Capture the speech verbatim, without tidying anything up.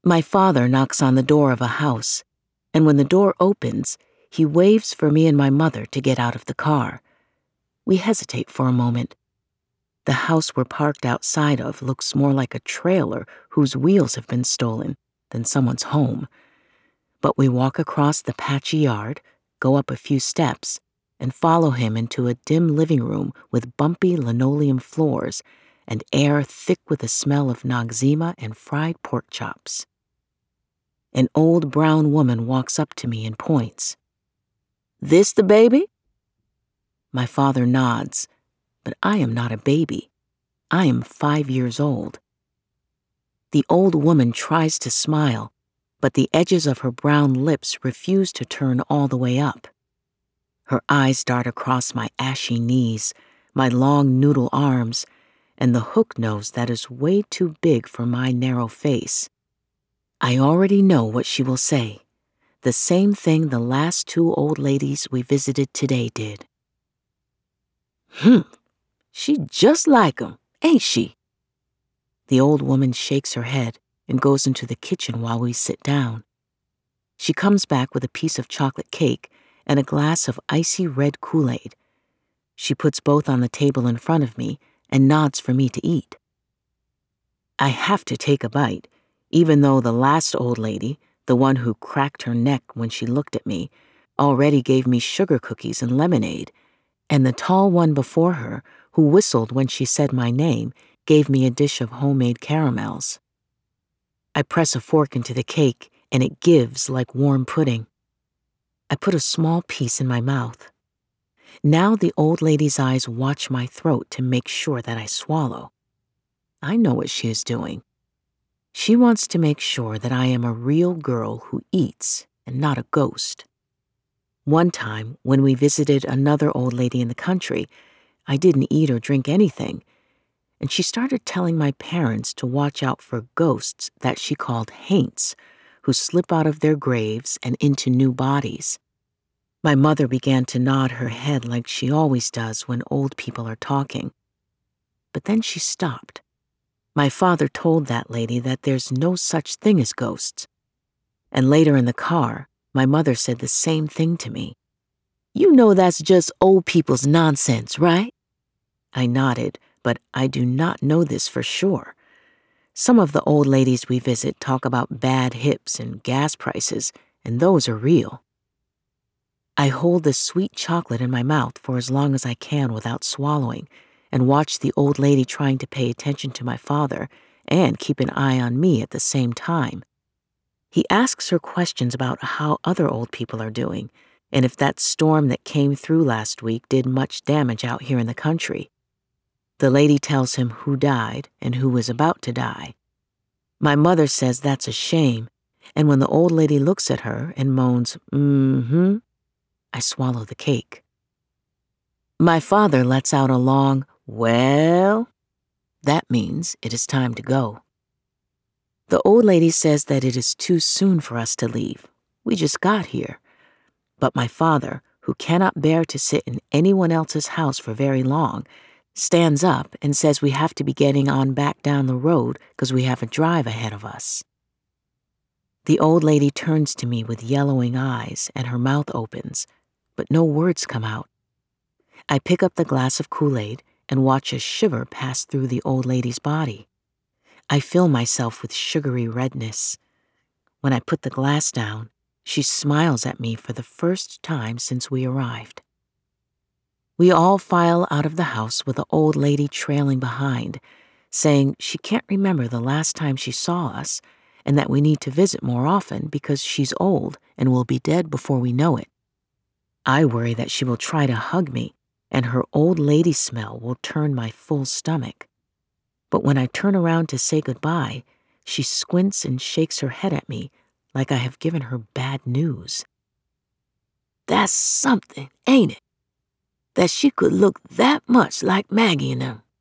My father knocks on the door of a house, and when the door opens, he waves for me and my mother to get out of the car. We hesitate for a moment. The house we're parked outside of looks more like a trailer whose wheels have been stolen than someone's home. But we walk across the patchy yard, go up a few steps, and follow him into a dim living room with bumpy linoleum floors and air thick with the smell of Noxzema and fried pork chops. An old brown woman walks up to me and points. "This the baby?" My father nods, but I am not a baby. I am five years old. The old woman tries to smile, but the edges of her brown lips refuse to turn all the way up. Her eyes dart across my ashy knees, my long noodle arms, and the hook nose that is way too big for my narrow face. I already know what she will say, the same thing the last two old ladies we visited today did. "Hmm, she just like 'em, ain't she?" The old woman shakes her head and goes into the kitchen while we sit down. She comes back with a piece of chocolate cake and a glass of icy red Kool-Aid. She puts both on the table in front of me and nods for me to eat. I have to take a bite, even though the last old lady, the one who cracked her neck when she looked at me, already gave me sugar cookies and lemonade, and the tall one before her, who whistled when she said my name, gave me a dish of homemade caramels. I press a fork into the cake, and it gives like warm pudding. I put a small piece in my mouth. Now the old lady's eyes watch my throat to make sure that I swallow. I know what she is doing. She wants to make sure that I am a real girl who eats and not a ghost. One time, when we visited another old lady in the country, I didn't eat or drink anything, and she started telling my parents to watch out for ghosts that she called haints, who slip out of their graves and into new bodies. My mother began to nod her head like she always does when old people are talking. But then she stopped. My father told that lady that there's no such thing as ghosts. And later in the car, my mother said the same thing to me. "You know that's just old people's nonsense, right?" I nodded, but I do not know this for sure. Some of the old ladies we visit talk about bad hips and gas prices, and those are real. I hold the sweet chocolate in my mouth for as long as I can without swallowing, and watch the old lady trying to pay attention to my father and keep an eye on me at the same time. He asks her questions about how other old people are doing, and if that storm that came through last week did much damage out here in the country. The lady tells him who died and who was about to die. My mother says that's a shame, and when the old lady looks at her and moans, "Mm-hmm," I swallow the cake. My father lets out a long, "Well," that means it is time to go. The old lady says that it is too soon for us to leave. We just got here. But my father, who cannot bear to sit in anyone else's house for very long, stands up and says we have to be getting on back down the road because we have a drive ahead of us. The old lady turns to me with yellowing eyes and her mouth opens, but no words come out. I pick up the glass of Kool-Aid and watch a shiver pass through the old lady's body. I feel myself with sugary redness. When I put the glass down, she smiles at me for the first time since we arrived. We all file out of the house with the old lady trailing behind, saying she can't remember the last time she saw us and that we need to visit more often because she's old and will be dead before we know it. I worry that she will try to hug me and her old lady smell will turn my full stomach. But when I turn around to say goodbye, she squints and shakes her head at me like I have given her bad news. "That's something, ain't it? That she could look that much like Maggie and them."